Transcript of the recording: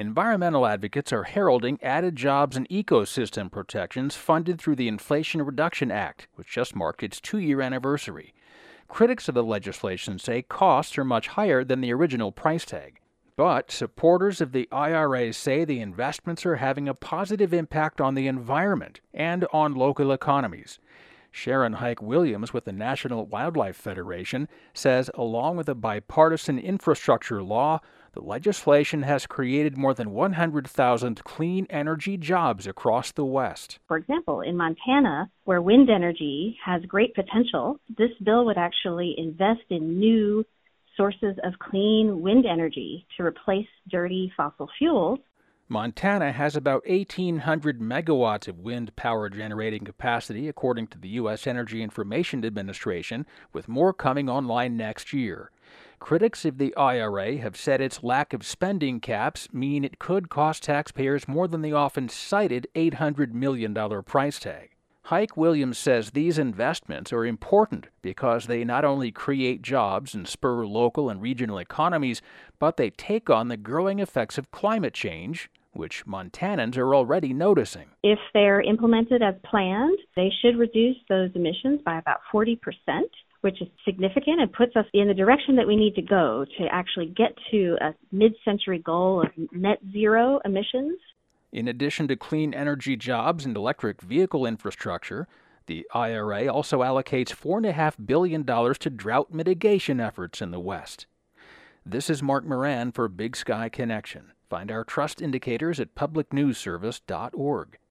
Environmental advocates are heralding added jobs and ecosystem protections funded through the Inflation Reduction Act, which just marked its 2-year anniversary. Critics of the legislation say costs are much higher than the original price tag. But supporters of the IRA say the investments are having a positive impact on the environment and on local economies. Sharon Hike-Williams with the National Wildlife Federation says along with a bipartisan infrastructure law, the legislation has created more than 100,000 clean energy jobs across the West. For example, in Montana, where wind energy has great potential, this bill would actually invest in new sources of clean wind energy to replace dirty fossil fuels. Montana has about 1,800 megawatts of wind power generating capacity, according to the U.S. Energy Information Administration, with more coming online next year. Critics of the IRA have said its lack of spending caps mean it could cost taxpayers more than the often cited $800 million price tag. Hike-Williams says these investments are important because they not only create jobs and spur local and regional economies, but they take on the growing effects of climate change, which Montanans are already noticing. If they're implemented as planned, they should reduce those emissions by about 40%, which is significant and puts us in the direction that we need to go to actually get to a mid-century goal of net zero emissions. In addition to clean energy jobs and electric vehicle infrastructure, the IRA also allocates $4.5 billion to drought mitigation efforts in the West. This is Mark Moran for Big Sky Connection. Find our trust indicators at publicnewsservice.org.